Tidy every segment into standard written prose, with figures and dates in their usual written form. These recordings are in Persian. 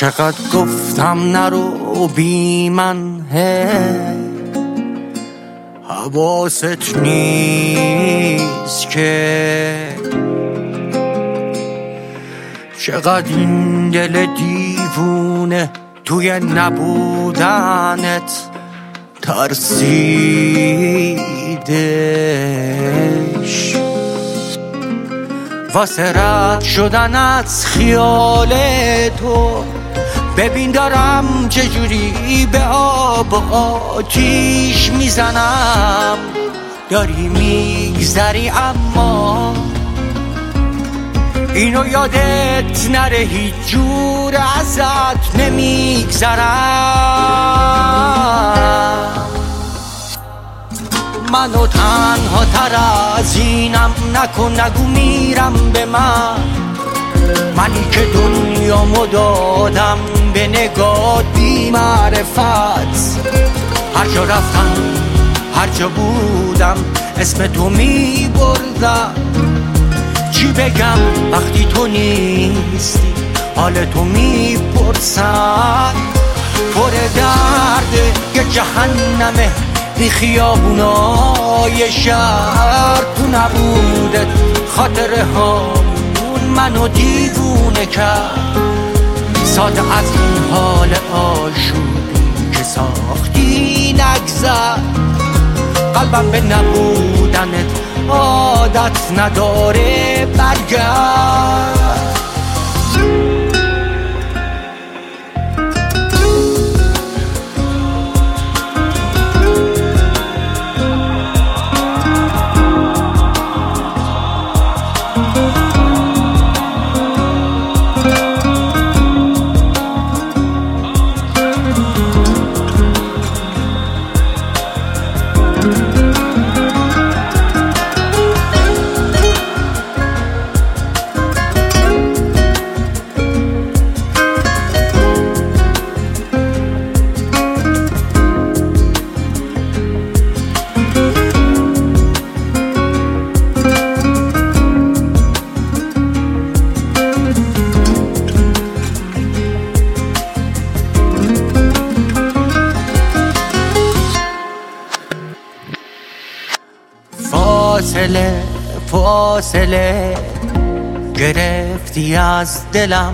چقدر گفتم نرو بی من، حواست نیست که چقدر این دل دیوونه توی نبودنت ترسیدش. واسه رد شدن از خیال تو ببین دارم چجوری به آب و آتیش میزنم. داری میگذری اما اینو یادت نره، هیچ جور ازت نمیگذرم. منو تنها تر از اینم نکن، نگو میرم به منی که دنیامو دادم به نگاه بی معرفت. هر جا رفتم هر جا بودم اسم تو می بردم. چی بگم وقتی تو نیستی، حال تو می پرسن. پر درده یه جهنمه بی خیابونای شهر. تو نبودت خاطره هامون منو دیوونه کرد. ساده از این حال آشوبی که ساختی نگذر. قلبم به نبودنت عادت نداره، برگرد. فاصله گرفتی از دلم،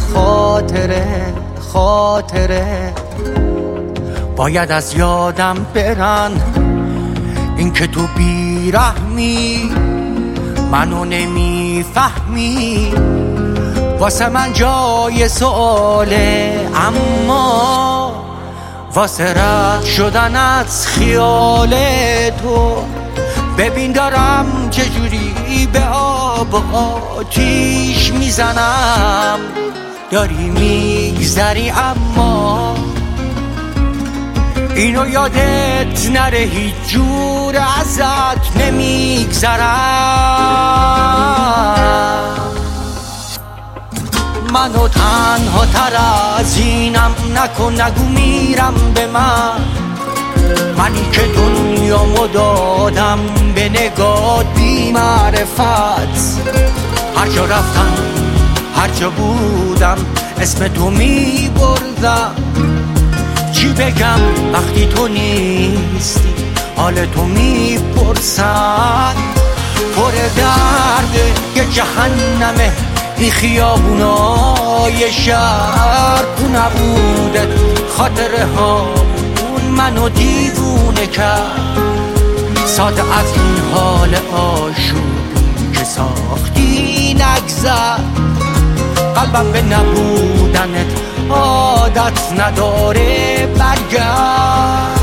خاطره باید از یادم برن. این که تو بیرحمی منو نمیفهمی، واسه من جای سؤاله. اما واسه رد شدن از خیال تو ببین دارم چجوری به آب و آتیش میزنم. داری میگذری اما اینو یادت نره، هیچ جور ازت نمیگذرم. منو تنها تر از اینم نکن، نگو میرم به منی که دنیامو دادم به نگاه بی معرفت. هر جا رفتم هر جا بودم اسم تو می بردم. چی بگم وقتی تو نیستی، حال تو می پرسن. پر درده یه جهنمه بی خیابونای شهر. تو نبودت خاطره هامون منو دیوونه کرد. ساده از این حال آشوبی که ساختی نگذر. قلبم به نبودنت عادت نداره، برگرد.